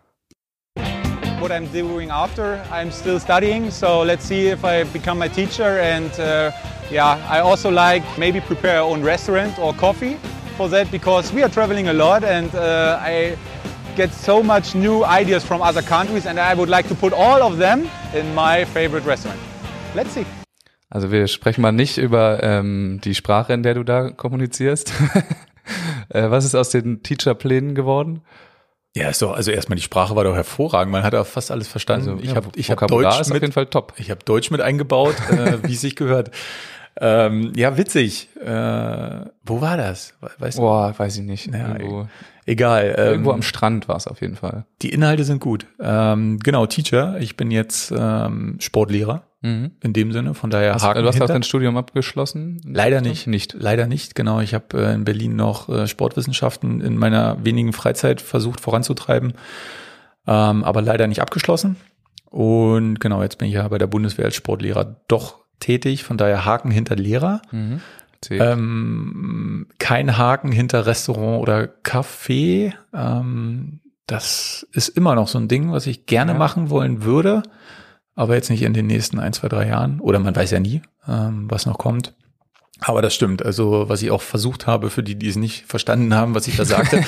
What I'm doing after, I'm still studying, so let's see if I become my teacher. And uh, yeah, I also like maybe prepare our own restaurant or coffee for that, because we are traveling a lot and uh, I get so much new ideas from other countries, and I would like to put all of them in my favorite restaurant. Let's see. Also wir sprechen mal nicht über ähm, die Sprache, in der du da kommunizierst. äh, was ist aus den Teacherplänen geworden? Ja, ist doch, also erstmal die Sprache war doch hervorragend. Man hat auch fast alles verstanden. Also, ich ja, habe ich hab Vokabular Deutsch ist mit, auf jeden Fall top. Ich habe Deutsch mit eingebaut, äh, wie es sich gehört. Ähm, ja, witzig. Äh, wo war das? Weißt du? Boah, weiß ich nicht. Ja, irgendwo Egal. Ähm, irgendwo am Strand war es auf jeden Fall. Die Inhalte sind gut. Ähm, genau, Teacher. Ich bin jetzt ähm, Sportlehrer Mhm. in dem Sinne. Von daher Hast, Haken du hast auch hinter. dein Studium abgeschlossen? Leider nicht. Nicht. Leider nicht, genau. Ich habe äh, in Berlin noch äh, Sportwissenschaften in meiner wenigen Freizeit versucht voranzutreiben, ähm, aber leider nicht abgeschlossen. Und genau, jetzt bin ich ja bei der Bundeswehr als Sportlehrer doch tätig. Von daher Haken hinter Lehrer. Mhm. Ähm, kein Haken hinter Restaurant oder Café. Ähm, das ist immer noch so ein Ding, was ich gerne Ja. machen wollen würde, aber jetzt nicht in den nächsten ein, zwei, drei Jahren. Oder man weiß ja nie, ähm, was noch kommt. Aber das stimmt. Also was ich auch versucht habe, für die, die es nicht verstanden haben, was ich da sagte,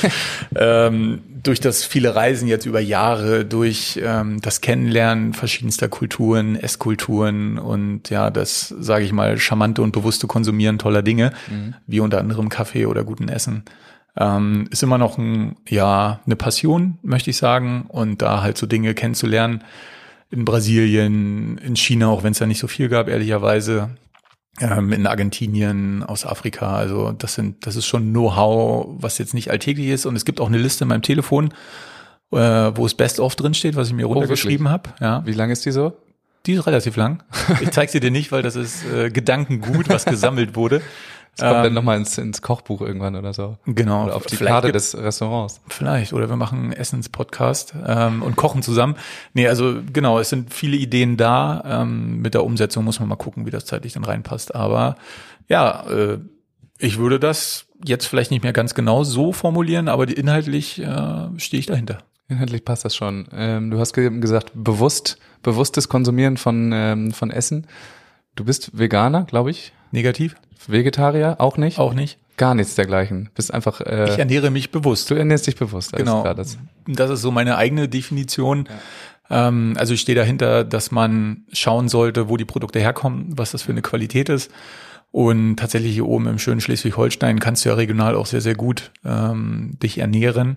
ähm, durch das viele Reisen jetzt über Jahre, durch ähm, das Kennenlernen verschiedenster Kulturen, Esskulturen und ja, das, sage ich mal, charmante und bewusste Konsumieren toller Dinge, Mhm. wie unter anderem Kaffee oder guten Essen, ähm, ist immer noch ein, ja, eine Passion, möchte ich sagen. Und da halt so Dinge kennenzulernen in Brasilien, in China, auch wenn es da nicht so viel gab, ehrlicherweise, ähm, in Argentinien, aus Afrika. Also das sind, das ist schon Know-how, was jetzt nicht alltäglich ist. Und es gibt auch eine Liste in meinem Telefon, äh, wo es Best-of drin steht, was ich mir runtergeschrieben habe. Ja, Wie lange ist die so? die ist relativ lang. Ich zeige sie dir nicht, weil das ist äh, Gedankengut, was gesammelt wurde. Das kommt Ähm, dann nochmal ins, ins Kochbuch irgendwann oder so. Genau. Oder auf die Vielleicht Karte gibt's- des Restaurants. Vielleicht, oder wir machen einen Essens-Podcast ähm, und kochen zusammen. Nee, also genau, es sind viele Ideen da. Ähm, mit der Umsetzung muss man mal gucken, wie das zeitlich dann reinpasst. Aber ja, äh, ich würde das jetzt vielleicht nicht mehr ganz genau so formulieren, aber die, inhaltlich äh, stehe ich dahinter. Inhaltlich passt das schon. Ähm, du hast ge- gesagt, bewusst, bewusstes Konsumieren von, ähm, von Essen. Du bist Veganer, glaube ich. Negativ? Vegetarier, auch nicht? Auch nicht. Gar nichts dergleichen. Bist einfach, äh, Ich ernähre mich bewusst. du ernährst dich bewusst. Alles Genau. klar, das, Das ist so meine eigene Definition. Ähm, also ich stehe dahinter, dass man schauen sollte, wo die Produkte herkommen, was das für eine Qualität ist. Und tatsächlich hier oben im schönen Schleswig-Holstein kannst du ja regional auch sehr, sehr gut ähm, dich ernähren.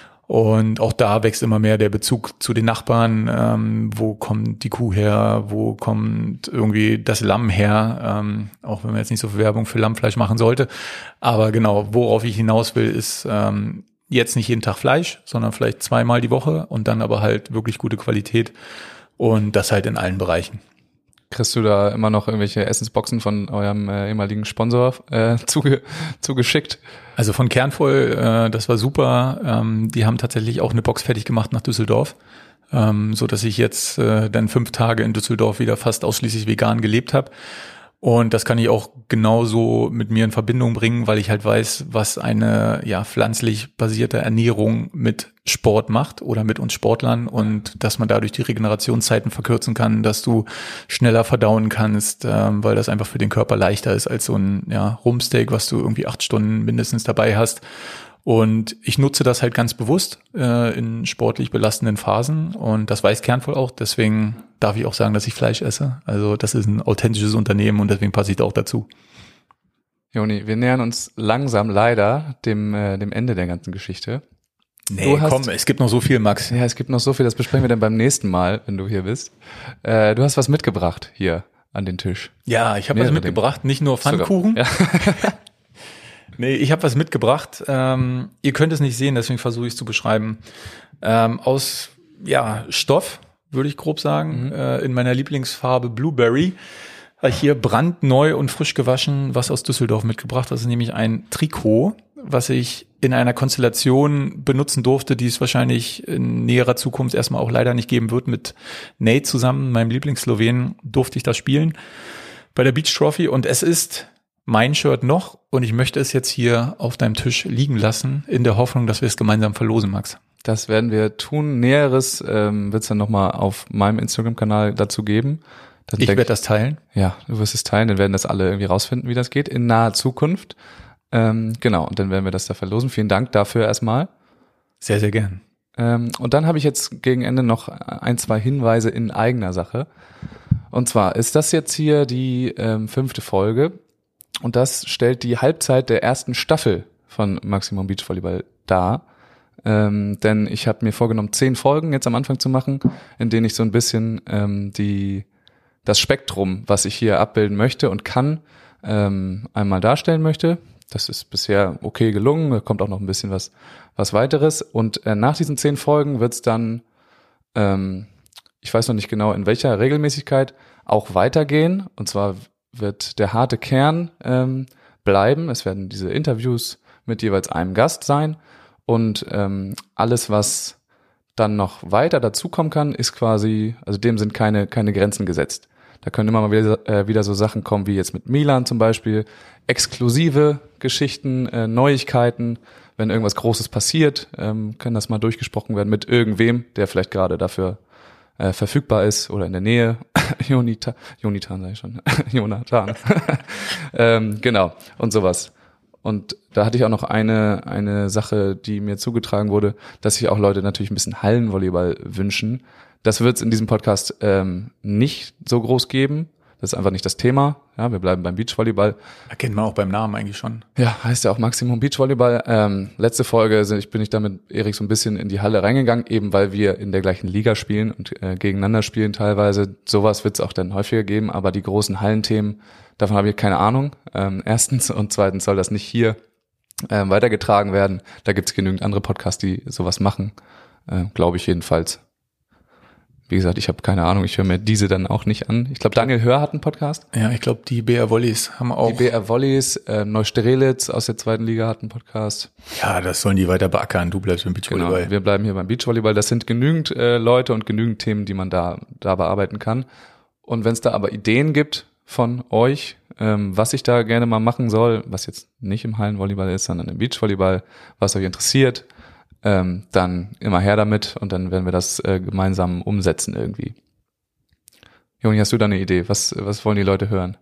Und auch da wächst immer mehr der Bezug zu den Nachbarn. Ähm, wo kommt die Kuh her? Wo kommt irgendwie das Lamm her? Ähm, auch wenn man jetzt nicht so viel Werbung für Lammfleisch machen sollte. Aber genau, worauf ich hinaus will, ist ähm, jetzt nicht jeden Tag Fleisch, sondern vielleicht zweimal die Woche und dann aber halt wirklich gute Qualität. Und das halt in allen Bereichen. kriegst du da immer noch irgendwelche Essensboxen von eurem äh, ehemaligen Sponsor äh, zuge zugeschickt? Also von Kernvoll, äh, das war super. Ähm, die haben tatsächlich auch eine Box fertig gemacht nach Düsseldorf, ähm, so dass ich jetzt äh, dann fünf Tage in Düsseldorf wieder fast ausschließlich vegan gelebt habe. Und das kann ich auch genauso mit mir in Verbindung bringen, weil ich halt weiß, was eine ja pflanzlich basierte Ernährung mit Sport macht oder mit uns Sportlern und dass man dadurch die Regenerationszeiten verkürzen kann, dass du schneller verdauen kannst, ähm, weil das einfach für den Körper leichter ist als so ein ja Rumpsteak, was du irgendwie acht Stunden mindestens dabei hast. Und ich nutze das halt ganz bewusst äh, in sportlich belastenden Phasen und das weiß Kernvoll auch. Deswegen darf ich auch sagen, dass ich Fleisch esse. Also das ist ein authentisches Unternehmen und deswegen passe ich da auch dazu. Joni, wir nähern uns langsam leider dem, äh, dem Ende der ganzen Geschichte. Nee, Du hast- komm, es gibt noch so viel, Max. Ja, es gibt noch so viel, das besprechen wir dann beim nächsten Mal, wenn du hier bist. Äh, du hast was mitgebracht hier an den Tisch. Ja, ich habe was Mehrere mitgebracht, nicht nur Sogar- Pfannkuchen. Ja. Nee, ich habe was mitgebracht. Ähm, ihr könnt es nicht sehen, deswegen versuche ich es zu beschreiben. Ähm, aus ja Stoff, würde ich grob sagen, Mhm. äh, in meiner Lieblingsfarbe Blueberry. hier brandneu und frisch gewaschen was aus Düsseldorf mitgebracht. Das ist nämlich ein Trikot, was ich in einer Konstellation benutzen durfte, die es wahrscheinlich in näherer Zukunft erstmal auch leider nicht geben wird. Mit Nate zusammen, meinem Lieblings-Slowenen, durfte ich das spielen bei der Beach Trophy. Und es ist mein Shirt noch und ich möchte es jetzt hier auf deinem Tisch liegen lassen, in der Hoffnung, dass wir es gemeinsam verlosen, Max. Das werden wir tun. Näheres ähm, wird es dann nochmal auf meinem Instagram-Kanal dazu geben. Dann ich werde das teilen. Ja, du wirst es teilen, dann werden das alle irgendwie rausfinden, wie das geht, in naher Zukunft. Ähm, genau, und dann werden wir das da verlosen. Vielen Dank dafür erstmal. Sehr, sehr gern. Ähm, und dann habe ich jetzt gegen Ende noch ein, zwei Hinweise in eigener Sache. Und zwar ist das jetzt hier die ähm, fünfte Folge und das stellt die Halbzeit der ersten Staffel von Maximum Beachvolleyball dar. Ähm, denn ich habe mir vorgenommen, zehn Folgen jetzt am Anfang zu machen, in denen ich so ein bisschen ähm, die das Spektrum, was ich hier abbilden möchte und kann, ähm, einmal darstellen möchte. Das ist bisher okay gelungen, da kommt auch noch ein bisschen was was weiteres. Und äh, nach diesen zehn Folgen wird's dann, ähm, ich weiß noch nicht genau in welcher Regelmäßigkeit, auch weitergehen. Und zwar wird der harte Kern ähm, bleiben. Es werden diese Interviews mit jeweils einem Gast sein. Und ähm, alles, was dann noch weiter dazukommen kann, ist quasi, also dem sind keine keine Grenzen gesetzt. Da können immer mal wieder, äh, wieder so Sachen kommen, wie jetzt mit Milan zum Beispiel, exklusive Geschichten, äh, Neuigkeiten, wenn irgendwas Großes passiert, ähm, kann das mal durchgesprochen werden mit irgendwem, der vielleicht gerade dafür äh, verfügbar ist oder in der Nähe. Jonita, Jonitan sag ich schon, Jonathan. ähm, genau, und sowas. Und da hatte ich auch noch eine eine Sache, die mir zugetragen wurde, dass sich auch Leute natürlich ein bisschen Hallenvolleyball wünschen. Das wird es in diesem Podcast ähm, nicht so groß geben. Das ist einfach nicht das Thema. Ja, wir bleiben beim Beachvolleyball. Erkennt man auch beim Namen eigentlich schon. Ja, heißt ja auch Maximum Beachvolleyball. Ähm, letzte Folge sind, ich bin ich da mit Erik so ein bisschen in die Halle reingegangen, eben weil wir in der gleichen Liga spielen und äh, gegeneinander spielen teilweise. Sowas wird es auch dann häufiger geben, aber die großen Hallenthemen, davon habe ich keine Ahnung. Ähm, erstens und zweitens soll das nicht hier ähm, weitergetragen werden. Da gibt es genügend andere Podcasts, die sowas machen, äh, glaube ich jedenfalls. Wie gesagt, ich habe keine Ahnung, ich höre mir diese dann auch nicht an. Ich glaube, Daniel Hör hat einen Podcast. Ja, ich glaube, die B R Volleys haben auch. Die B R Volleys, äh, Neustrelitz aus der zweiten Liga hat einen Podcast. Ja, das sollen die weiter beackern. Du bleibst beim Beachvolleyball. Genau, wir bleiben hier beim Beachvolleyball. Das sind genügend äh, Leute und genügend Themen, die man da da bearbeiten kann. Und wenn es da aber Ideen gibt von euch, ähm, was ich da gerne mal machen soll, was jetzt nicht im Hallenvolleyball ist, sondern im Beachvolleyball, was euch interessiert, Ähm, dann immer her damit und dann werden wir das äh, gemeinsam umsetzen irgendwie. Joni, hast du da eine Idee? Was was wollen die Leute hören?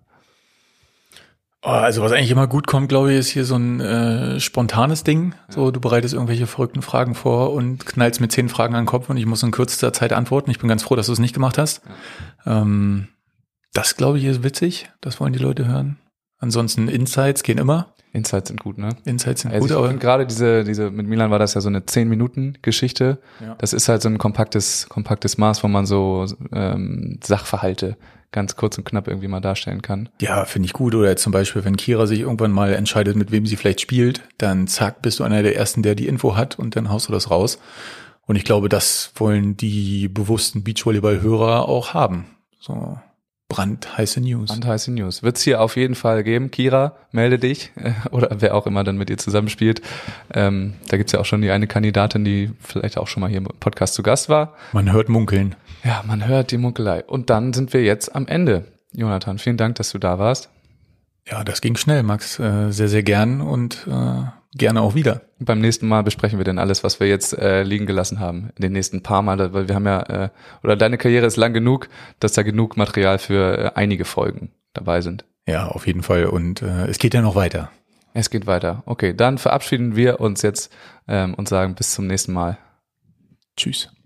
Oh, also was eigentlich immer gut kommt, glaube ich, ist hier so ein äh, spontanes Ding. So, du bereitest irgendwelche verrückten Fragen vor und knallst mir zehn Fragen an den Kopf und ich muss in kürzester Zeit antworten. Ich bin ganz froh, dass du es nicht gemacht hast. Ja. Ähm, das, glaube ich, ist witzig. Das wollen die Leute hören. Ansonsten Insights gehen immer. Insights sind gut, ne? Insights sind also gut, ich aber finde gerade diese, diese, mit Milan war das ja so eine zehn Minuten Geschichte. Ja. Das ist halt so ein kompaktes, kompaktes Maß, wo man so ähm, Sachverhalte ganz kurz und knapp irgendwie mal darstellen kann. Ja, finde ich gut. Oder jetzt zum Beispiel, wenn Kira sich irgendwann mal entscheidet, mit wem sie vielleicht spielt, dann zack, bist du einer der Ersten, der die Info hat und dann haust du das raus. Und ich glaube, das wollen die bewussten Beachvolleyball-Hörer auch haben. So brandheiße News. Brandheiße News. Wird's hier auf jeden Fall geben. Kira, melde dich. Oder wer auch immer dann mit ihr zusammenspielt. Ähm, da gibt's ja auch schon die eine Kandidatin, die vielleicht auch schon mal hier im Podcast zu Gast war. Man hört munkeln. Ja, man hört die Munkelei. Und dann sind wir jetzt am Ende. Jonathan, vielen Dank, dass du da warst. Ja, das ging schnell, Max. Äh, sehr, sehr gern und äh, gerne auch wieder. Beim nächsten Mal besprechen wir dann alles, was wir jetzt äh, liegen gelassen haben. In den nächsten paar Mal, weil wir haben ja, äh, oder deine Karriere ist lang genug, dass da genug Material für äh, einige Folgen dabei sind. Ja, auf jeden Fall. Und äh, es geht ja noch weiter. Es geht weiter. Okay, dann verabschieden wir uns jetzt ähm, und sagen bis zum nächsten Mal. Tschüss.